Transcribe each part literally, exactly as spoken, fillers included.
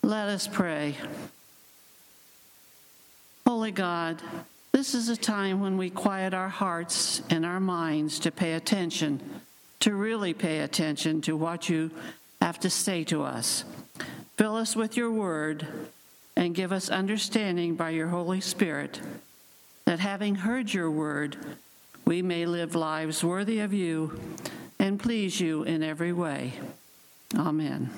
Let us pray. Holy God, this is a time when we quiet our hearts and our minds to pay attention, to really pay attention to what you have to say to us. Fill us with your word and give us understanding by your Holy Spirit, that having heard your word, we may live lives worthy of you and please you in every way. Amen.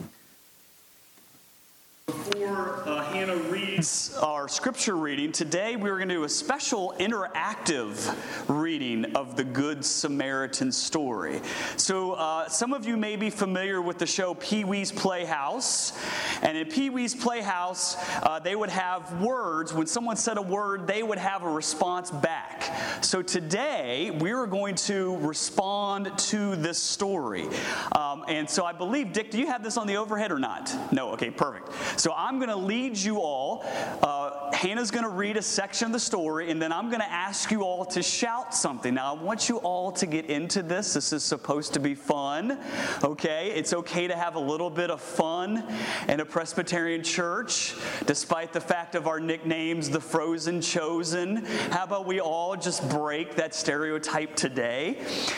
Before uh, Hannah reads our scripture reading, today we're going to do a special interactive reading of the Good Samaritan story. So uh, some of you may be familiar with the show Pee-wee's Playhouse. And in Pee-wee's Playhouse, uh, they would have words. When someone said a word, they would have a response back. So today, we're going to respond to this story. Um, and so I believe, Dick, do you have this on the overhead or not? No? Okay, perfect. So I'm going to lead you all. Uh, Hannah's going to read a section of the story, and then I'm going to ask you all to shout something. Now, I want you all to get into this. This is supposed to be fun, okay? It's okay to have a little bit of fun in a Presbyterian church, despite the fact of our nicknames, the Frozen Chosen. How about we all just break that stereotype today?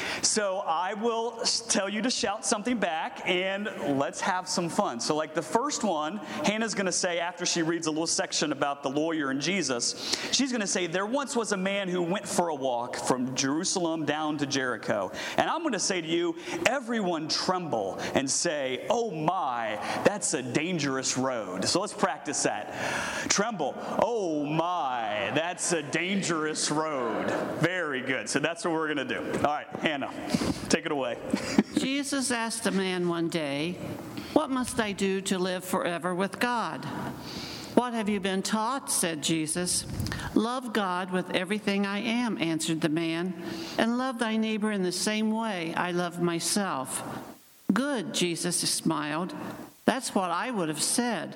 So I will tell you to shout something back, and let's have some fun. So like the first one, Hannah's going to say, after she reads a little section about the lawyer and Jesus, she's going to say, there once was a man who went for a walk from Jerusalem down to Jericho. And I'm going to say to you, everyone tremble and say, oh my, that's a dangerous road. So let's practice that. Tremble. Oh my, that's a dangerous road. Very good. So that's what we're going to do. All right, Hannah, take it away. Jesus asked a man one day, what must I do to live forever with God? What have you been taught? Said Jesus. Love God with everything I am, answered the man, and love thy neighbor in the same way I love myself. Good, Jesus smiled. That's what I would have said.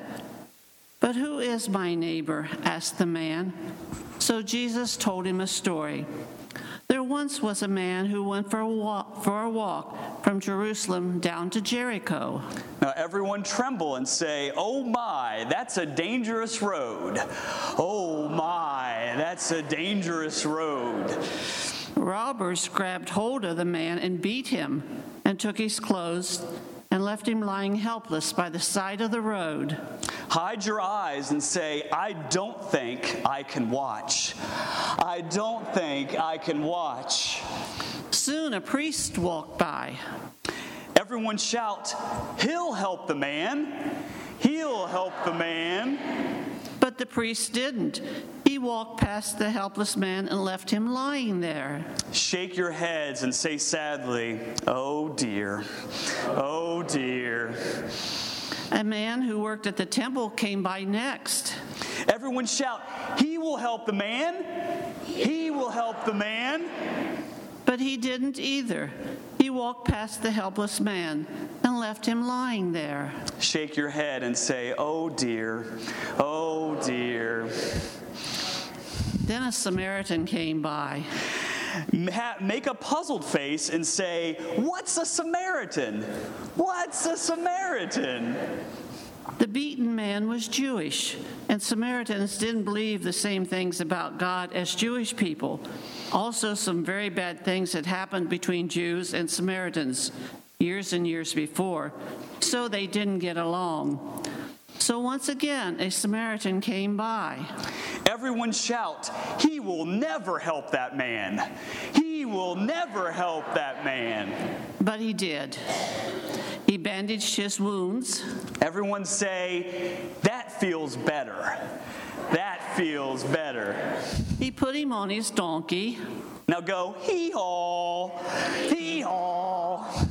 But who is my neighbor? Asked the man. So Jesus told him a story. There once was a man who went for a walk, for a walk from Jerusalem down to Jericho. Now everyone tremble and say, oh my, that's a dangerous road. Oh my, that's a dangerous road. Robbers grabbed hold of the man and beat him and took his clothes and left him lying helpless by the side of the road. Hide your eyes and say, I don't think I can watch. I don't think I can watch. Soon a priest walked by. Everyone shout, he'll help the man. He'll help the man. But the priest didn't. He walked past the helpless man and left him lying there. Shake your heads and say sadly, oh dear, oh dear. A man who worked at the temple came by next. Everyone shout, he will help the man. He will help the man. But he didn't either. He walked past the helpless man and left him lying there. Shake your head and say, oh dear, oh dear. Then a Samaritan came by. Make a puzzled face and say, what's a Samaritan? What's a Samaritan? The beaten man was Jewish, and Samaritans didn't believe the same things about God as Jewish people. Also, some very bad things had happened between Jews and Samaritans years and years before, so they didn't get along. So once again, a Samaritan came by. Everyone shout, he will never help that man. He will never help that man. But he did. He bandaged his wounds. Everyone say, that feels better. That feels better. He put him on his donkey. Now go, hee-haw, hee-haw.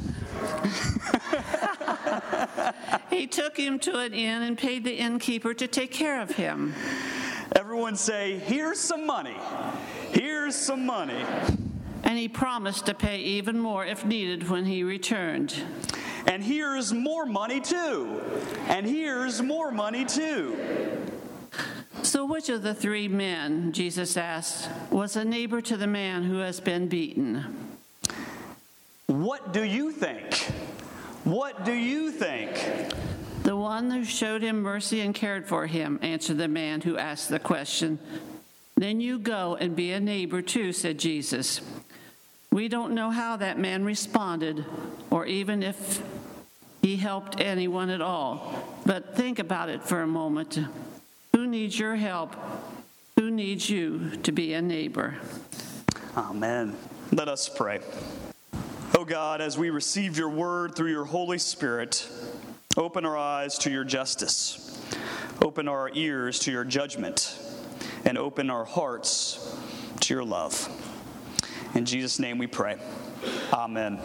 He took him to an inn and paid the innkeeper to take care of him. Everyone say, here's some money. Here's some money. And he promised to pay even more if needed when he returned. And here's more money too. And here's more money too. So which of the three men, Jesus asked, was a neighbor to the man who has been beaten? What do you think? What do you think? The one who showed him mercy and cared for him, answered the man who asked the question. Then you go and be a neighbor too, said Jesus. We don't know how that man responded, or even if he helped anyone at all. But think about it for a moment. Who needs your help? Who needs you to be a neighbor? Amen. Let us pray. Oh God, as we receive your word through your Holy Spirit, open our eyes to your justice, open our ears to your judgment, and open our hearts to your love. In Jesus' name we pray. Amen.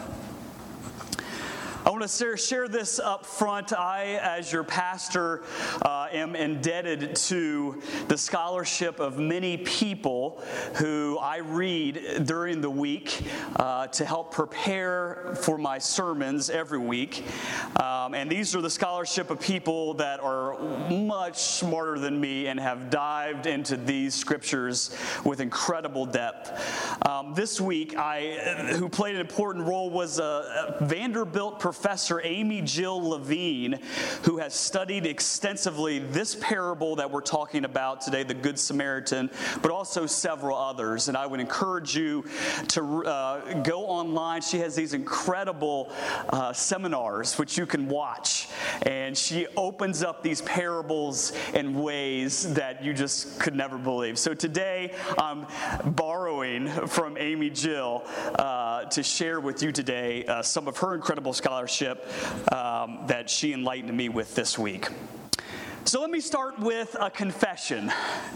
I want to share this up front. I, as your pastor, uh, am indebted to the scholarship of many people who I read during the week uh, to help prepare for my sermons every week. Um, and these are the scholarship of people that are much smarter than me and have dived into these scriptures with incredible depth. Um, this week, I, who played an important role was a, a Vanderbilt professor. Professor Amy Jill Levine, who has studied extensively this parable that we're talking about today, the Good Samaritan, but also several others. And I would encourage you to uh, go online. She has these incredible uh, seminars which you can watch. And she opens up these parables in ways that you just could never believe. So today, I'm borrowing from Amy Jill uh, to share with you today uh, some of her incredible scholarship um, that she enlightened me with this week. So let me start with a confession.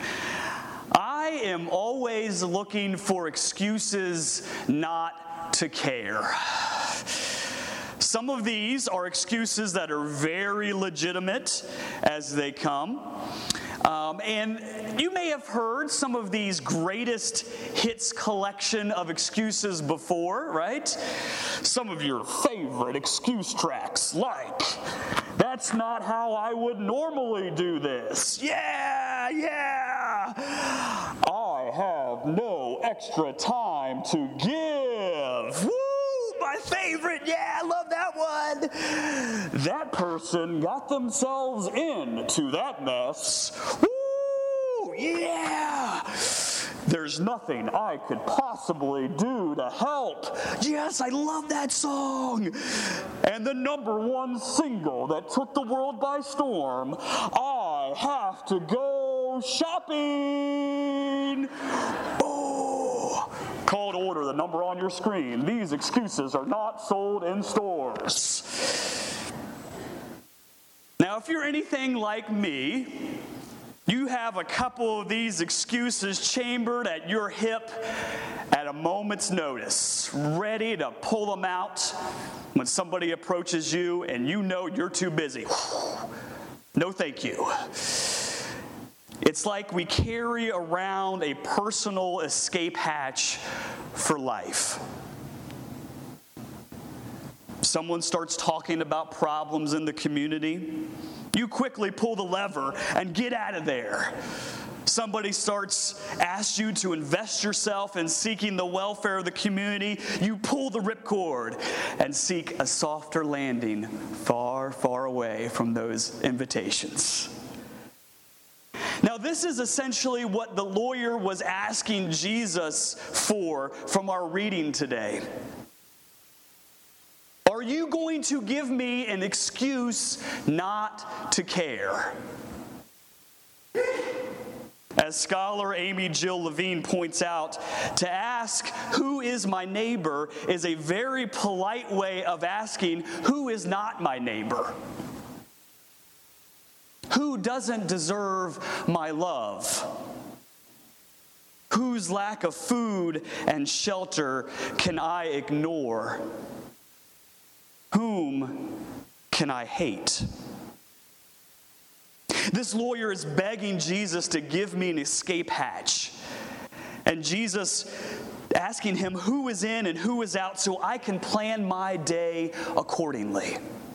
I am always looking for excuses not to care. Some of these are excuses that are very legitimate as they come. Um, and you may have heard some of these greatest hits collection of excuses before, right? Some of your favorite excuse tracks, like, that's not how I would normally do this. Yeah, yeah. I have no extra time to give. Woo! My favorite, yeah, I love that one. That person got themselves into that mess. Woo, yeah. There's nothing I could possibly do to help. Yes, I love that song. And the number one single that took the world by storm, I have to go shopping. Oh. Call to order, the number on your screen. These excuses are not sold in stores. Now, if you're anything like me, you have a couple of these excuses chambered at your hip at a moment's notice, ready to pull them out when somebody approaches you and you know you're too busy. No, thank you. It's like we carry around a personal escape hatch for life. Someone starts talking about problems in the community. You quickly pull the lever and get out of there. Somebody starts asking you to invest yourself in seeking the welfare of the community. You pull the ripcord and seek a softer landing far, far away from those invitations. Now, this is essentially what the lawyer was asking Jesus for from our reading today. Are you going to give me an excuse not to care? As scholar Amy Jill Levine points out, to ask, who is my neighbor, is a very polite way of asking, who is not my neighbor? Who doesn't deserve my love? Whose lack of food and shelter can I ignore? Whom can I hate? This lawyer is begging Jesus to give me an escape hatch. And Jesus asking him who is in and who is out so I can plan my day accordingly.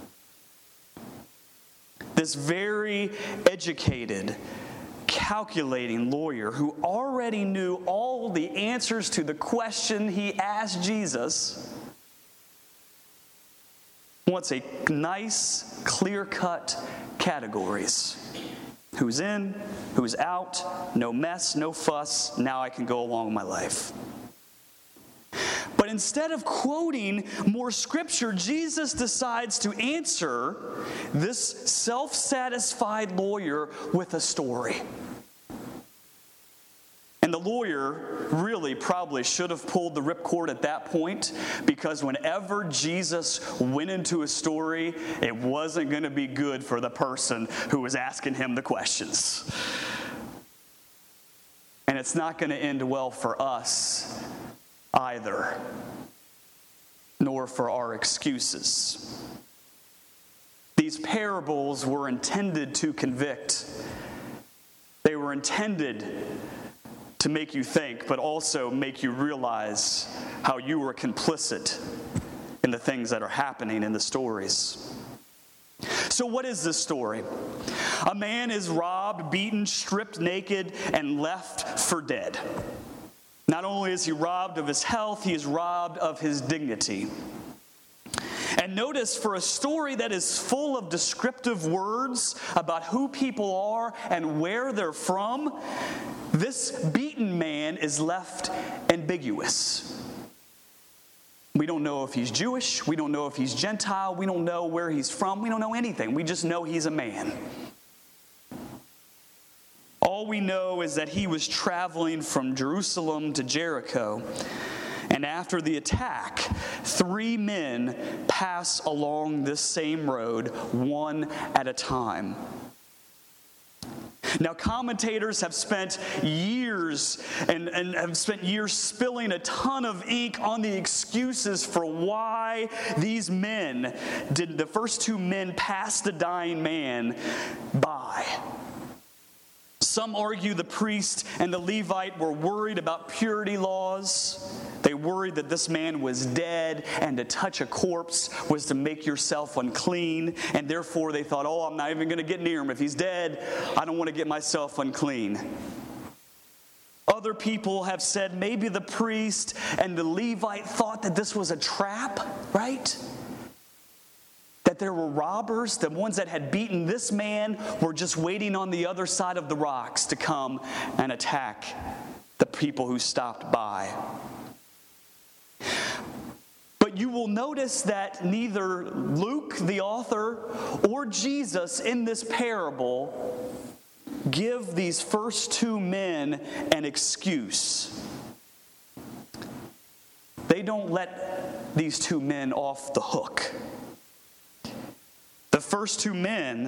This very educated, calculating lawyer who already knew all the answers to the question he asked Jesus wants a nice, clear-cut categories. Who's in, who's out, no mess, no fuss, now I can go along with my life. But instead of quoting more scripture, Jesus decides to answer this self-satisfied lawyer with a story. And the lawyer really probably should have pulled the ripcord at that point, because whenever Jesus went into a story, it wasn't going to be good for the person who was asking him the questions. And it's not going to end well for us either, nor for our excuses. These parables were intended to convict. They were intended to make you think, but also make you realize how you were complicit in the things that are happening in the stories. So what is this story? A man is robbed, beaten, stripped naked, and left for dead. Not only is he robbed of his health, he is robbed of his dignity. And notice, for a story that is full of descriptive words about who people are and where they're from, this beaten man is left ambiguous. We don't know if he's Jewish. We don't know if he's Gentile. We don't know where he's from. We don't know anything. We just know he's a man. All we know is that he was traveling from Jerusalem to Jericho. And after the attack, three men pass along this same road, one at a time. Now, commentators have spent years and, and have spent years spilling a ton of ink on the excuses for why these men did, the first two men pass the dying man by. Some argue the priest and the Levite were worried about purity laws. They worried that this man was dead, and to touch a corpse was to make yourself unclean, and therefore they thought, oh, I'm not even going to get near him. If he's dead, I don't want to get myself unclean. Other people have said maybe the priest and the Levite thought that this was a trap, right? That there were robbers, the ones that had beaten this man were just waiting on the other side of the rocks to come and attack the people who stopped by. But you will notice that neither Luke, the author, or Jesus in this parable give these first two men an excuse. They don't let these two men off the hook. The first two men,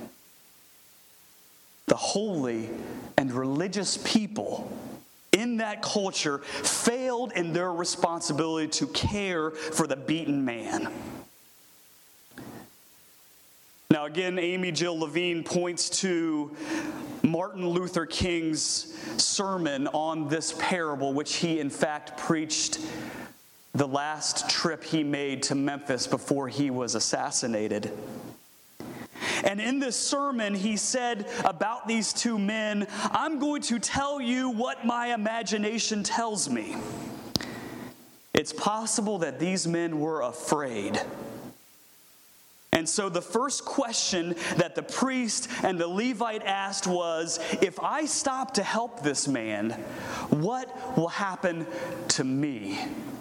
the holy and religious people in that culture, failed in their responsibility to care for the beaten man. Now again, Amy Jill Levine points to Martin Luther King's sermon on this parable, which he in fact preached the last trip he made to Memphis before he was assassinated. And in this sermon, he said about these two men, I'm going to tell you what my imagination tells me. It's possible that these men were afraid. And so the first question that the priest and the Levite asked was, if I stop to help this man, what will happen to me?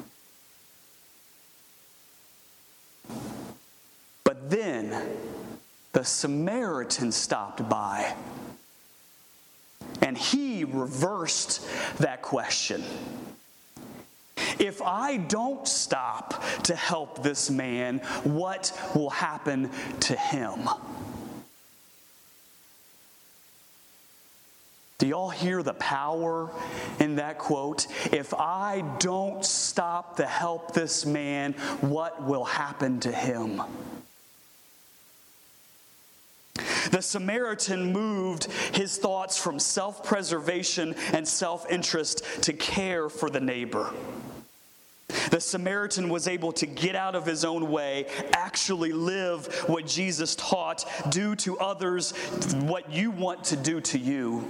But then the Samaritan stopped by, and he reversed that question. If I don't stop to help this man, what will happen to him? Do y'all hear the power in that quote? If I don't stop to help this man, what will happen to him? The Samaritan moved his thoughts from self-preservation and self-interest to care for the neighbor. The Samaritan was able to get out of his own way, actually live what Jesus taught, do to others what you want to do to you.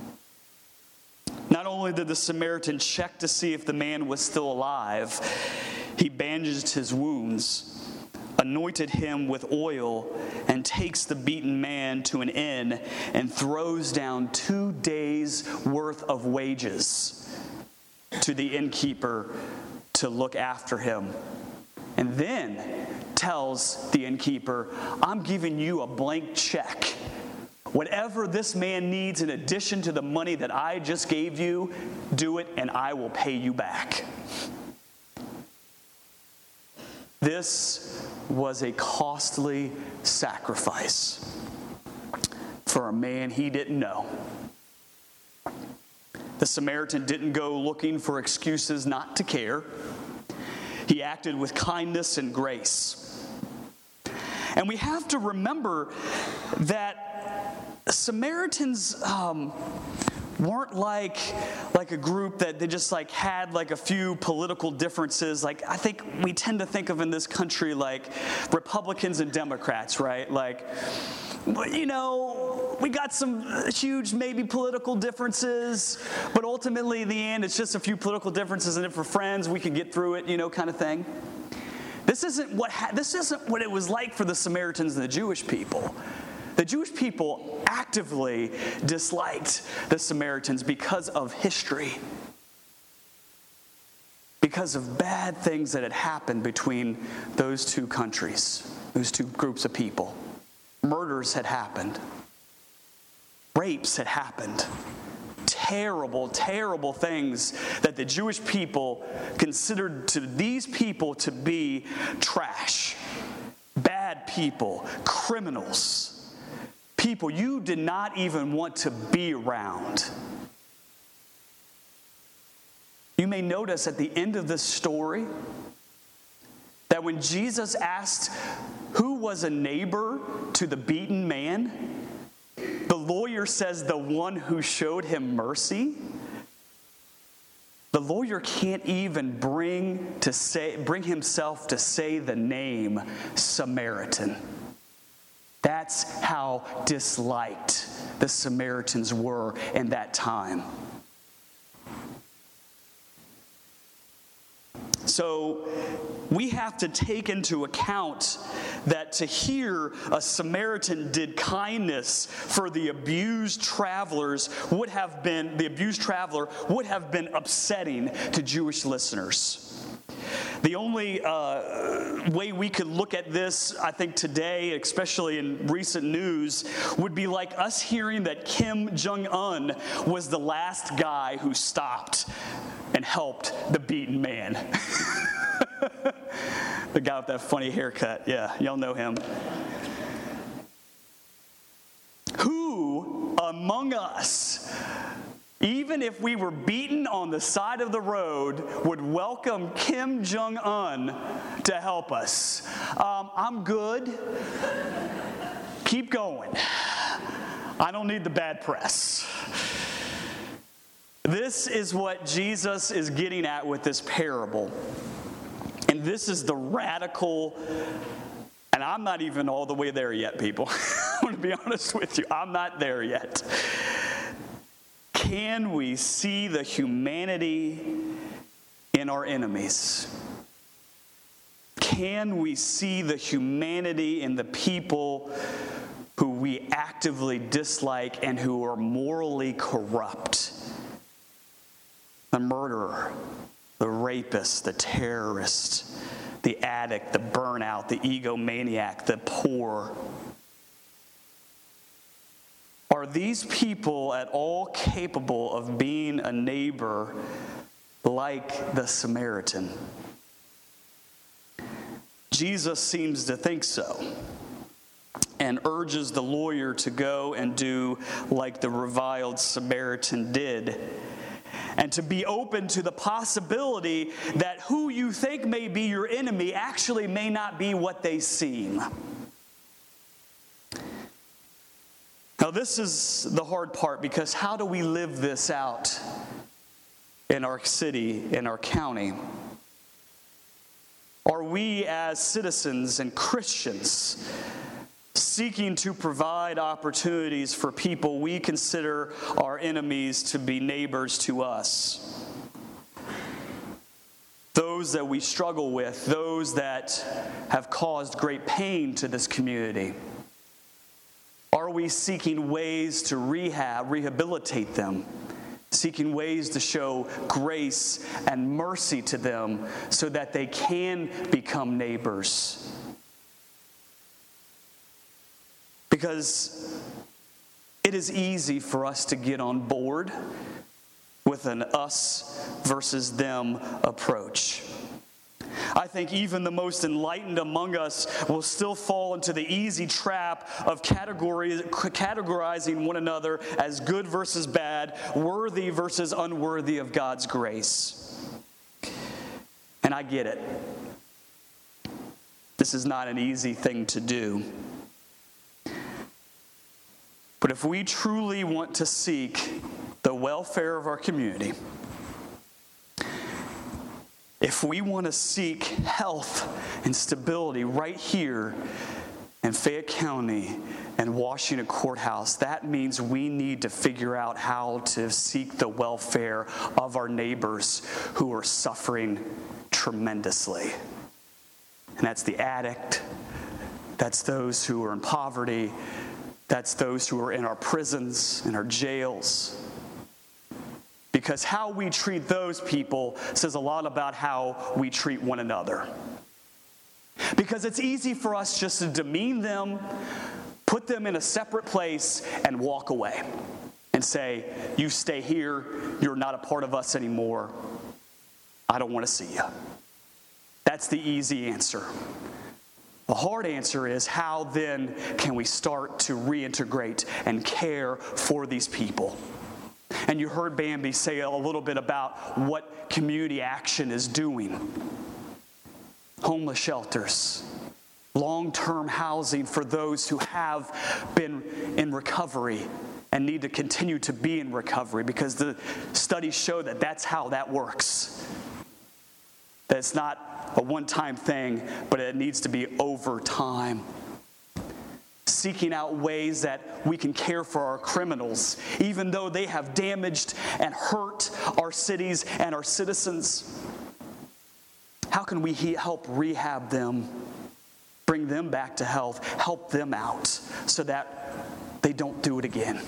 Not only did the Samaritan check to see if the man was still alive, he bandaged his wounds, anointed him with oil, and takes the beaten man to an inn and throws down two days' worth of wages to the innkeeper to look after him. And then tells the innkeeper, I'm giving you a blank check. Whatever this man needs in addition to the money that I just gave you, do it and I will pay you back. This was a costly sacrifice for a man he didn't know. The Samaritan didn't go looking for excuses not to care. He acted with kindness and grace. And we have to remember that Samaritans um, weren't like like a group that they just like had like a few political differences. Like I think we tend to think of in this country like Republicans and Democrats, right? Like, you know, we got some huge maybe political differences, but ultimately in the end it's just a few political differences, and if we're friends we can get through it, you know, kind of thing. This isn't what ha- this isn't what it was like for the Samaritans and the Jewish people. The Jewish people actively disliked the Samaritans because of history, because of bad things that had happened between those two countries, those two groups of people. Murders had happened. Rapes had happened. Terrible, terrible things that the Jewish people considered to these people to be trash, bad people, criminals. People you did not even want to be around. You may notice at the end of this story that when Jesus asked who was a neighbor to the beaten man, the lawyer says the one who showed him mercy. The lawyer can't even bring to say bring himself to say the name Samaritan. That's how disliked the Samaritans were in that time. So we have to take into account that to hear a Samaritan did kindness for the abused travelers would have been, the abused traveler would have been upsetting to Jewish listeners. The only uh, way we could look at this, I think today, especially in recent news, would be like us hearing that Kim Jong-un was the last guy who stopped and helped the beaten man. The guy with that funny haircut. Yeah, y'all know him. Who among us, even if we were beaten on the side of the road, would welcome Kim Jong-un to help us? Um, I'm good. Keep going. I don't need the bad press. This is what Jesus is getting at with this parable. And this is the radical, and I'm not even all the way there yet, people. I want to be honest with you. I'm not there yet. Can we see the humanity in our enemies? Can we see the humanity in the people who we actively dislike and who are morally corrupt? The murderer, the rapist, the terrorist, the addict, the burnout, the egomaniac, the poor. Are these people at all capable of being a neighbor like the Samaritan? Jesus seems to think so, and urges the lawyer to go and do like the reviled Samaritan did, and to be open to the possibility that who you think may be your enemy actually may not be what they seem. Now, this is the hard part, because how do we live this out in our city, in our county? Are we as citizens and Christians seeking to provide opportunities for people we consider our enemies to be neighbors to us? Those that we struggle with, those those that have caused great pain to this community? Are we seeking ways to rehab, rehabilitate them? Seeking ways to show grace and mercy to them so that they can become neighbors? Because it is easy for us to get on board with an us versus them approach. I think even the most enlightened among us will still fall into the easy trap of category, categorizing one another as good versus bad, worthy versus unworthy of God's grace. And I get it. This is not an easy thing to do. But if we truly want to seek the welfare of our community, if we want to seek health and stability right here in Fayette County and Washington Courthouse, that means we need to figure out how to seek the welfare of our neighbors who are suffering tremendously. And that's the addict, that's those who are in poverty, that's those who are in our prisons, in our jails. Because how we treat those people says a lot about how we treat one another. Because it's easy for us just to demean them, put them in a separate place, and walk away. And say, you stay here, you're not a part of us anymore. I don't want to see you. That's the easy answer. The hard answer is, how then can we start to reintegrate and care for these people? And you heard Bambi say a little bit about what community action is doing. Homeless shelters, long-term housing for those who have been in recovery and need to continue to be in recovery, because the studies show that that's how that works. That it's not a one-time thing, but it needs to be over time. Seeking out ways that we can care for our criminals, even though they have damaged and hurt our cities and our citizens. How can we help rehab them, bring them back to health, help them out so that they don't do it again?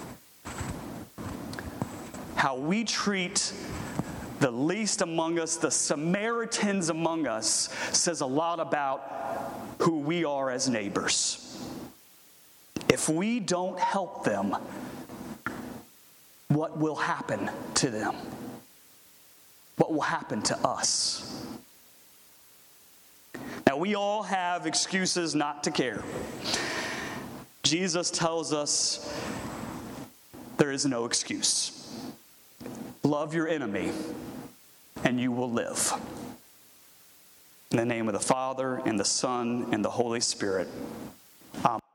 How we treat the least among us, the Samaritans among us, says a lot about who we are as neighbors. If we don't help them, what will happen to them? What will happen to us? Now, we all have excuses not to care. Jesus tells us there is no excuse. Love your enemy, and you will live. In the name of the Father, and the Son, and the Holy Spirit. Amen.